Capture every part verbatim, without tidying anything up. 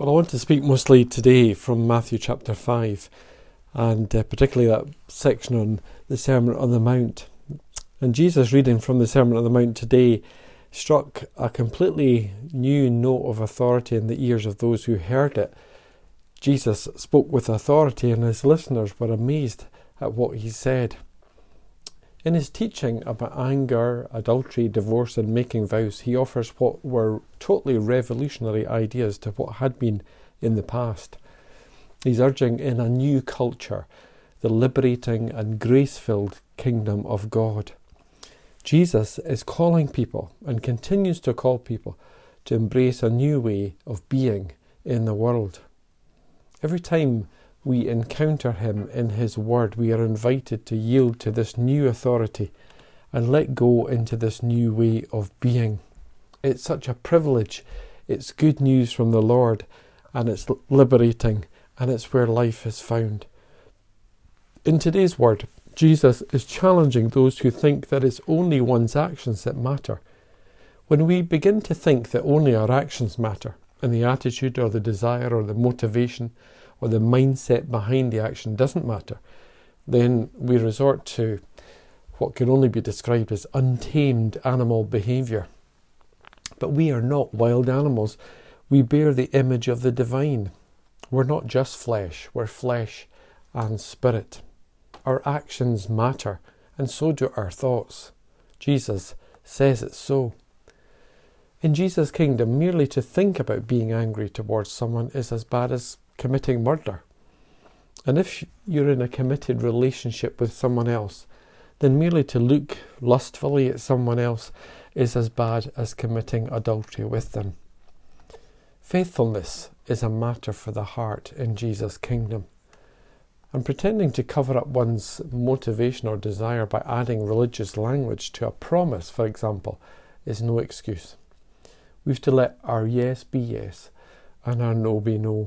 Well, I want to speak mostly today from Matthew chapter five, and uh, particularly that section on the Sermon on the Mount. And Jesus, reading from the Sermon on the Mount today, struck a completely new note of authority in the ears of those who heard it. Jesus spoke with authority, and his listeners were amazed at what he said. In his teaching about anger, adultery, divorce and making vows, he offers what were totally revolutionary ideas to what had been in the past. He's urging in a new culture the liberating and grace-filled kingdom of God. Jesus is calling people and continues to call people to embrace a new way of being in the world. Every time we encounter him in his word, we are invited to yield to this new authority and let go into this new way of being. It's such a privilege. It's good news from the Lord, and it's liberating, and it's where life is found. In today's word, Jesus is challenging those who think that it's only one's actions that matter. When we begin to think that only our actions matter, and the attitude or the desire or the motivation or the mindset behind the action doesn't matter, then we resort to what can only be described as untamed animal behaviour. But we are not wild animals. We bear the image of the divine. We're not just flesh, we're flesh and spirit. Our actions matter, and so do our thoughts. Jesus says it so. In Jesus' kingdom, merely to think about being angry towards someone is as bad as committing murder. And if you're in a committed relationship with someone else, then merely to look lustfully at someone else is as bad as committing adultery with them. Faithfulness is a matter for the heart in Jesus' kingdom. And pretending to cover up one's motivation or desire by adding religious language to a promise, for example, is no excuse. We've to let our yes be yes and our no be no.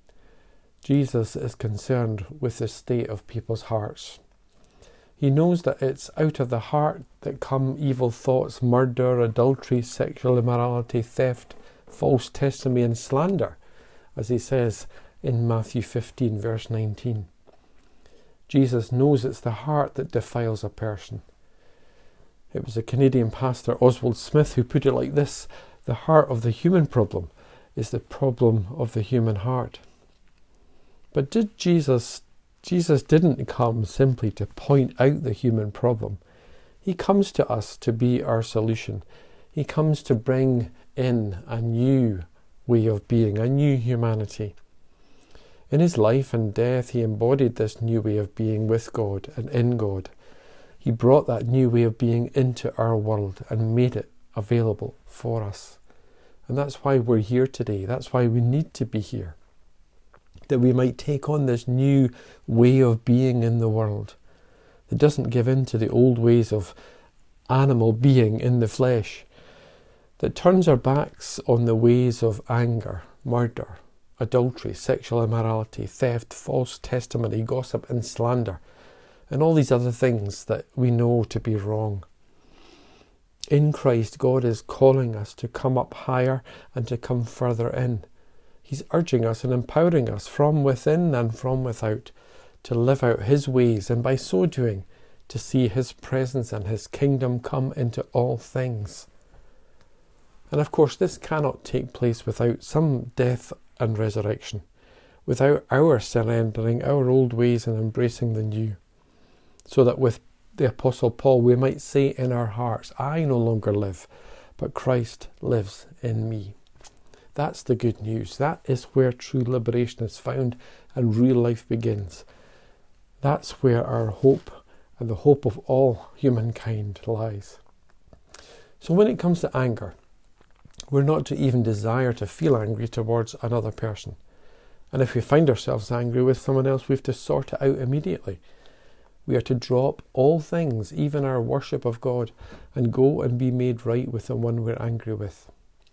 Jesus is concerned with the state of people's hearts. He knows that it's out of the heart that come evil thoughts, murder, adultery, sexual immorality, theft, false testimony and slander, as he says in Matthew fifteen verse nineteen. Jesus knows it's the heart that defiles a person. It was a Canadian pastor, Oswald Smith, who put it like this: the heart of the human problem is the problem of the human heart. But did Jesus, Jesus didn't come simply to point out the human problem. He comes to us to be our solution. He comes to bring in a new way of being, a new humanity. In his life and death, he embodied this new way of being with God and in God. He brought that new way of being into our world and made it available for us. And that's why we're here today. That's why we need to be here. That we might take on this new way of being in the world that doesn't give in to the old ways of animal being in the flesh, that turns our backs on the ways of anger, murder, adultery, sexual immorality, theft, false testimony, gossip and slander, and all these other things that we know to be wrong. In Christ, God is calling us to come up higher and to come further in. He's urging us and empowering us from within and from without to live out his ways, and by so doing to see his presence and his kingdom come into all things. And of course, this cannot take place without some death and resurrection, without our surrendering our old ways and embracing the new, so that with the Apostle Paul we might say in our hearts, I no longer live, but Christ lives in me. That's the good news. That is where true liberation is found and real life begins. That's where our hope and the hope of all humankind lies. So when it comes to anger, we're not to even desire to feel angry towards another person. And if we find ourselves angry with someone else, we have to sort it out immediately. We are to drop all things, even our worship of God, and go and be made right with the one we're angry with.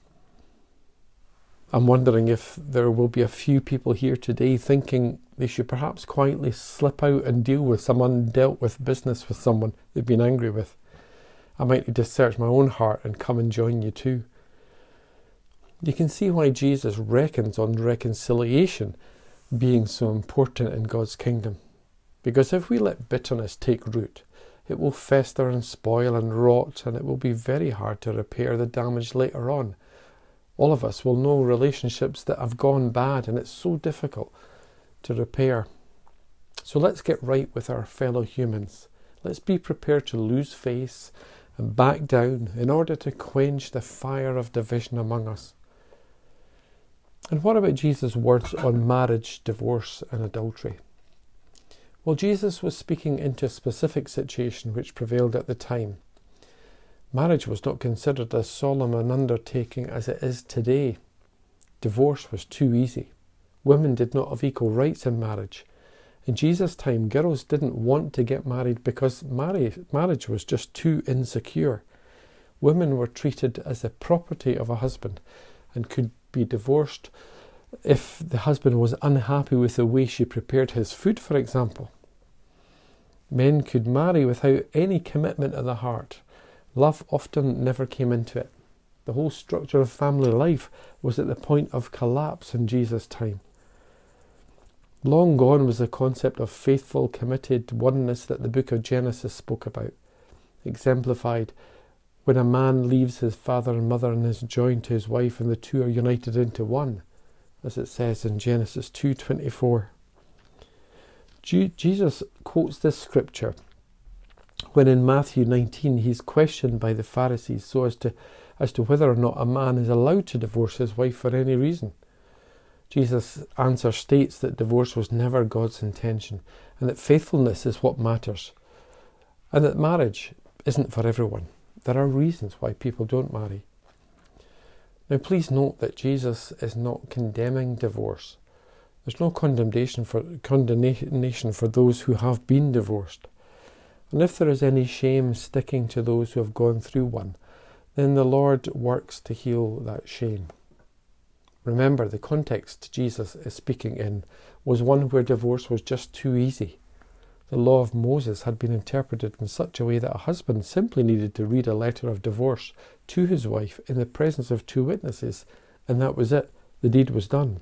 I'm wondering if there will be a few people here today thinking they should perhaps quietly slip out and deal with some undealt with business with someone they've been angry with. I might need to search my own heart and come and join you too. You can see why Jesus reckons on reconciliation being so important in God's kingdom. Because if we let bitterness take root, it will fester and spoil and rot, and it will be very hard to repair the damage later on. All of us will know relationships that have gone bad, and it's so difficult to repair. So let's get right with our fellow humans. Let's be prepared to lose face and back down in order to quench the fire of division among us. And what about Jesus' words on marriage, divorce and adultery? Well, Jesus was speaking into a specific situation which prevailed at the time. Marriage was not considered as solemn an undertaking as it is today. Divorce was too easy. Women did not have equal rights in marriage. In Jesus' time, girls didn't want to get married because marriage was just too insecure. Women were treated as the property of a husband and could be divorced if the husband was unhappy with the way she prepared his food, for example. Men could marry without any commitment of the heart. Love often never came into it. The whole structure of family life was at the point of collapse in Jesus' time. Long gone was the concept of faithful, committed oneness that the book of Genesis spoke about, exemplified when a man leaves his father and mother and is joined to his wife, and the two are united into one, as it says in Genesis two twenty-four. Jesus quotes this scripture when in Matthew nineteen he's questioned by the Pharisees so as to as to whether or not a man is allowed to divorce his wife for any reason. Jesus' answer states that divorce was never God's intention, and that faithfulness is what matters, and that marriage isn't for everyone. There are reasons why people don't marry. Now please note that Jesus is not condemning divorce. There's no condemnation for condemnation for those who have been divorced. And if there is any shame sticking to those who have gone through one, then the Lord works to heal that shame. Remember, the context Jesus is speaking in was one where divorce was just too easy. The law of Moses had been interpreted in such a way that a husband simply needed to read a letter of divorce to his wife in the presence of two witnesses, and that was it. The deed was done.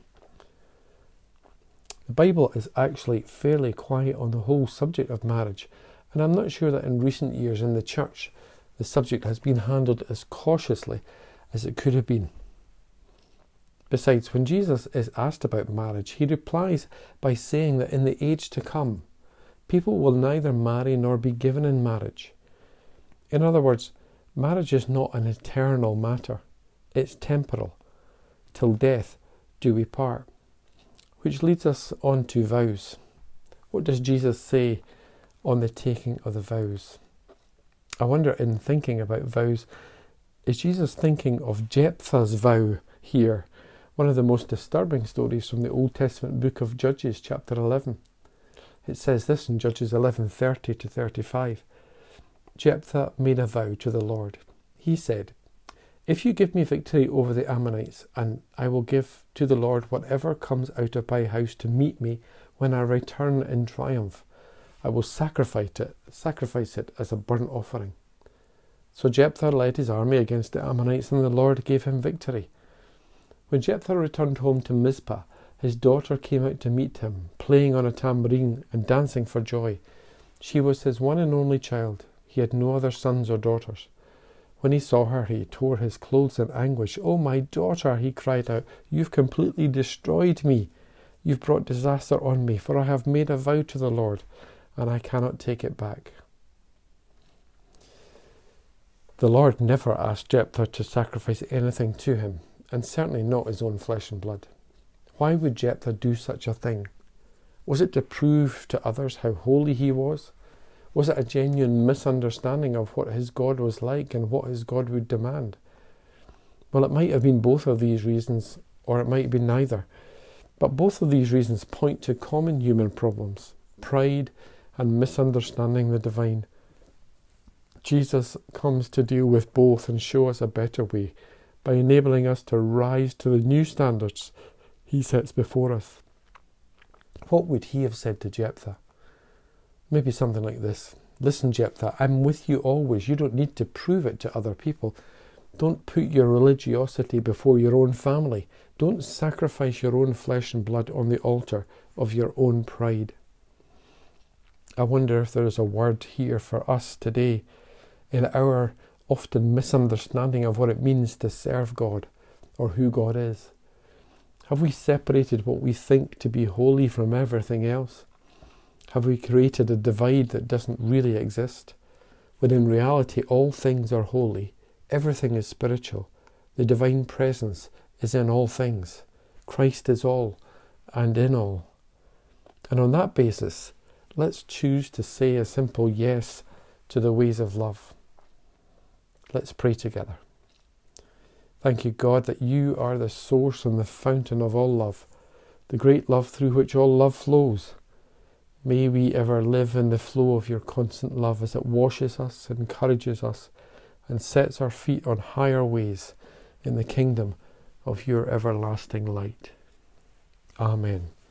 The Bible is actually fairly quiet on the whole subject of marriage, and I'm not sure that in recent years in the church the subject has been handled as cautiously as it could have been. Besides, when Jesus is asked about marriage, he replies by saying that in the age to come, people will neither marry nor be given in marriage. In other words, marriage is not an eternal matter. It's temporal. Till death do we part. Which leads us on to vows. What does Jesus say on the taking of the vows? I wonder, in thinking about vows, is Jesus thinking of Jephthah's vow here, one of the most disturbing stories from the Old Testament book of Judges, chapter eleven. It says this in Judges eleven thirty to thirty-five. Jephthah made a vow to the Lord. He said, "If you give me victory over the Ammonites, and I will give to the Lord whatever comes out of my house to meet me when I return in triumph, I will sacrifice it, sacrifice it as a burnt offering." So Jephthah led his army against the Ammonites, and the Lord gave him victory. When Jephthah returned home to Mizpah, his daughter came out to meet him, playing on a tambourine and dancing for joy. She was his one and only child. He had no other sons or daughters. When he saw her, he tore his clothes in anguish. "Oh, my daughter," he cried out, "you've completely destroyed me. You've brought disaster on me, for I have made a vow to the Lord, and I cannot take it back." The Lord never asked Jephthah to sacrifice anything to him, and certainly not his own flesh and blood. Why would Jephthah do such a thing? Was it to prove to others how holy he was? Was it a genuine misunderstanding of what his God was like and what his God would demand? Well, it might have been both of these reasons, or it might be neither. But both of these reasons point to common human problems: pride and misunderstanding the divine. Jesus comes to deal with both and show us a better way by enabling us to rise to the new standards he sets before us. What would he have said to Jephthah? Maybe something like this: "Listen, Jephthah, I'm with you always. You don't need to prove it to other people. Don't put your religiosity before your own family. Don't sacrifice your own flesh and blood on the altar of your own pride. I wonder if there is a word here for us today in our often misunderstanding of what it means to serve God or who God is. Have we separated what we think to be holy from everything else? Have we created a divide that doesn't really exist? When in reality all things are holy, everything is spiritual, the divine presence is in all things. Christ is all and in all. And on that basis, let's choose to say a simple yes to the ways of love. Let's pray together. Thank you, God, that you are the source and the fountain of all love, the great love through which all love flows. May we ever live in the flow of your constant love as it washes us, encourages us, and sets our feet on higher ways in the kingdom of your everlasting light. Amen.